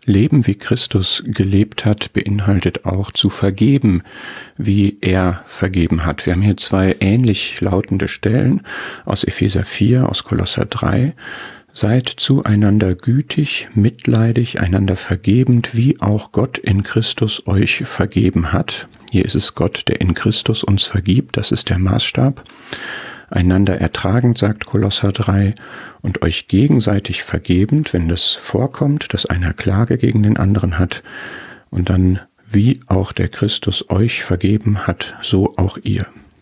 Leben, wie Christus gelebt hat, beinhaltet auch zu vergeben, wie er vergeben hat. Wir haben hier zwei ähnlich lautende Stellen aus Epheser 4, aus Kolosser 3. Seid zueinander gütig, mitleidig, einander vergebend, wie auch Gott in Christus euch vergeben hat. Hier ist es Gott, der in Christus uns vergibt, das ist der Maßstab. Einander ertragend, sagt Kolosser 3, und euch gegenseitig vergebend, wenn das vorkommt, dass einer Klage gegen den anderen hat, und dann, wie auch der Christus euch vergeben hat, so auch ihr.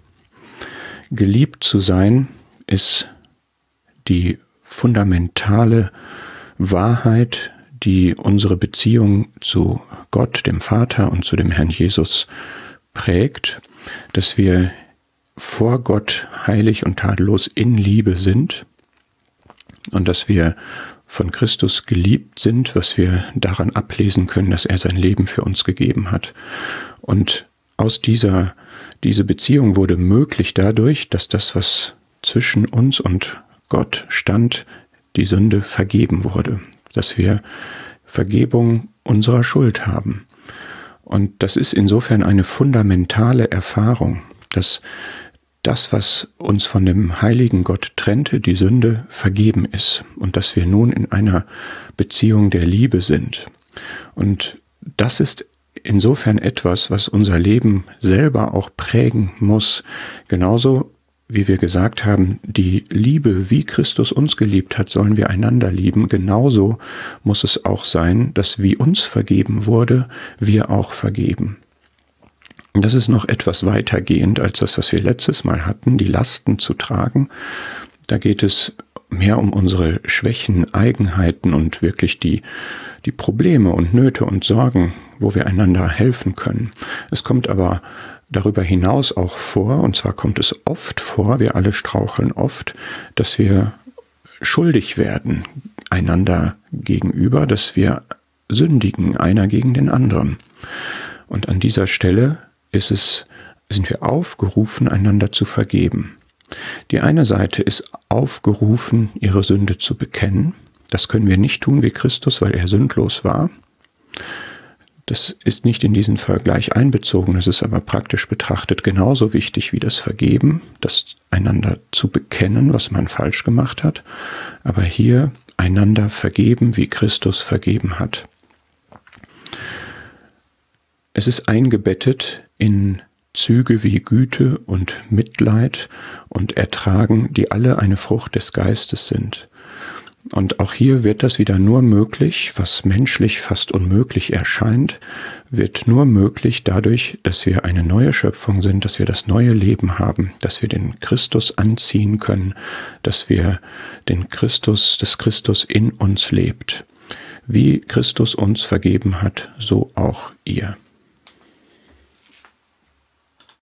Geliebt zu sein ist die fundamentale Wahrheit, die unsere Beziehung zu Gott, dem Vater und zu dem Herrn Jesus prägt, dass wir vor Gott heilig und tadellos in Liebe sind und dass wir von Christus geliebt sind, was wir daran ablesen können, dass er sein Leben für uns gegeben hat. Und aus diese Beziehung wurde möglich dadurch, dass das, was zwischen uns und Gott stand, die Sünde vergeben wurde, dass wir Vergebung unserer Schuld haben. Und das ist insofern eine fundamentale Erfahrung, dass das, was uns von dem heiligen Gott trennte, die Sünde, vergeben ist und dass wir nun in einer Beziehung der Liebe sind. Und das ist insofern etwas, was unser Leben selber auch prägen muss. Genauso wie wir gesagt haben, die Liebe, wie Christus uns geliebt hat, sollen wir einander lieben. Genauso muss es auch sein, dass wie uns vergeben wurde, wir auch vergeben. Und das ist noch etwas weitergehend als das, was wir letztes Mal hatten, die Lasten zu tragen. Da geht es mehr um unsere Schwächen, Eigenheiten und wirklich die Probleme und Nöte und Sorgen, wo wir einander helfen können. Es kommt aber darüber hinaus auch vor, und zwar kommt es oft vor, wir alle straucheln oft, dass wir schuldig werden einander gegenüber, dass wir sündigen, einer gegen den anderen. Und an dieser Stelle sind wir aufgerufen, einander zu vergeben. Die eine Seite ist aufgerufen, ihre Sünde zu bekennen. Das können wir nicht tun wie Christus, weil er sündlos war. Das ist nicht in diesen Vergleich einbezogen, das ist aber praktisch betrachtet genauso wichtig wie das Vergeben, das einander zu bekennen, was man falsch gemacht hat, aber hier einander vergeben, wie Christus vergeben hat. Es ist eingebettet in Züge wie Güte und Mitleid und Ertragen, die alle eine Frucht des Geistes sind. Und auch hier wird das wieder nur möglich, was menschlich fast unmöglich erscheint, wird nur möglich dadurch, dass wir eine neue Schöpfung sind, dass wir das neue Leben haben, dass wir den Christus anziehen können, dass wir dass Christus in uns lebt. Wie Christus uns vergeben hat, so auch ihr.